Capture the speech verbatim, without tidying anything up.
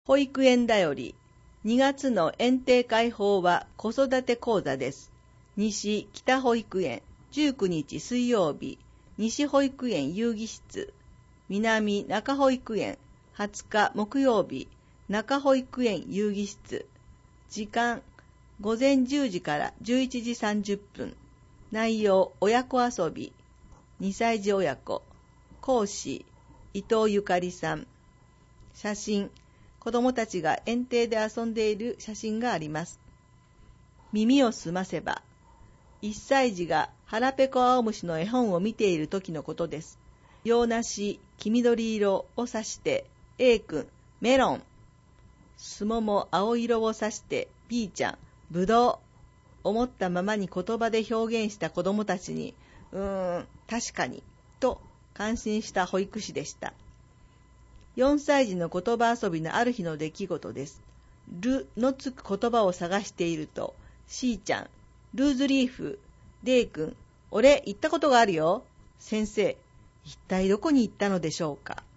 保育園だより。にがつの園庭開放は子育て講座です。西北保育園、じゅうくにち水曜日、西保育園遊戯室。南中保育園、はつか木曜日、中保育園遊戯室。時間、ごぜんじゅうじからじゅういちじさんじゅっぷん。内容、親子遊び。にさい児親子。講師、伊藤ゆかりさん。写真、子供たちが園庭で遊んでいる写真があります。耳をすませば、いっさい児が腹ペコ青虫の絵本を見ている時のことです。洋梨、黄緑色を指して A 君、メロン。すもも青色を指して B ちゃん、ぶどう。思ったままに言葉で表現した子供たちに、うーん、確かに、と感心した保育士でした。よんさい児の言葉遊びのある日の出来事です。ルのつく言葉を探していると、C ちゃん、ルーズリーフ、デイ君、俺行ったことがあるよ。先生、一体どこに行ったのでしょうか。